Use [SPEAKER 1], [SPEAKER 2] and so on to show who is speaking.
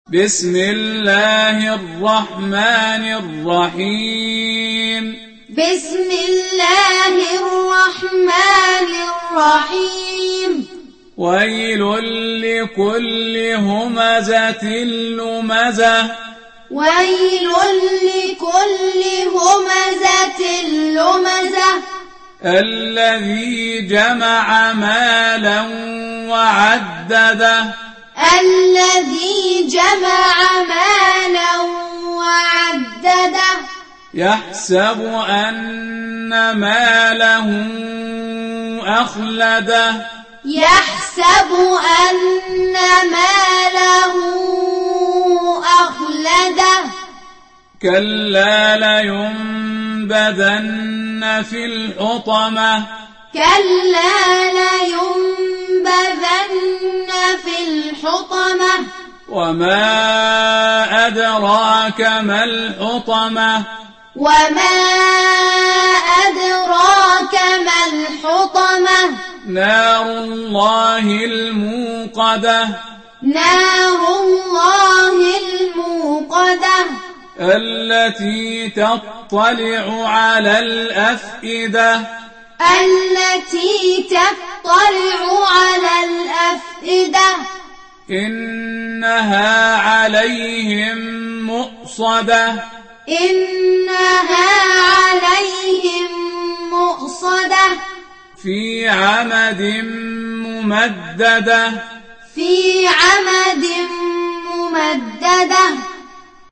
[SPEAKER 1] بسم الله الرحمن الرحيم
[SPEAKER 2] بسم الله الرحمن الرحيم
[SPEAKER 1] ويل لكل همزة لمزة
[SPEAKER 2] ويل لكل همزة لمزة
[SPEAKER 1] الذي جمع مالا وعدده
[SPEAKER 2] الذي جمع مالا وعدده
[SPEAKER 1] يحسب أن ماله أخلده
[SPEAKER 2] يحسب أن ماله أخلده
[SPEAKER 1] كلا لينبذن في الحطمة
[SPEAKER 2] كلا لينبذن في الحطمة
[SPEAKER 1] وما أدراك ما الحطمة
[SPEAKER 2] وما أدراك ما الحطمة
[SPEAKER 1] نار الله الموقدة
[SPEAKER 2] نار الله الموقدة
[SPEAKER 1] التي تطلع على الأفئدة
[SPEAKER 2] التي تطلع على الأفئدة
[SPEAKER 1] إنها عليهم مؤصدة
[SPEAKER 2] إنها عليهم مؤصدة
[SPEAKER 1] في عمد ممددة
[SPEAKER 2] في عمد ممددة